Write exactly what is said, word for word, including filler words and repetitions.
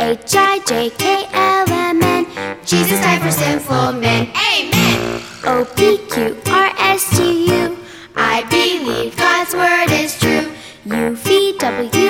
H I J K L M N. Jesus died for sinful men. Amen. O P Q R S T U. I believe God's word is true. U V W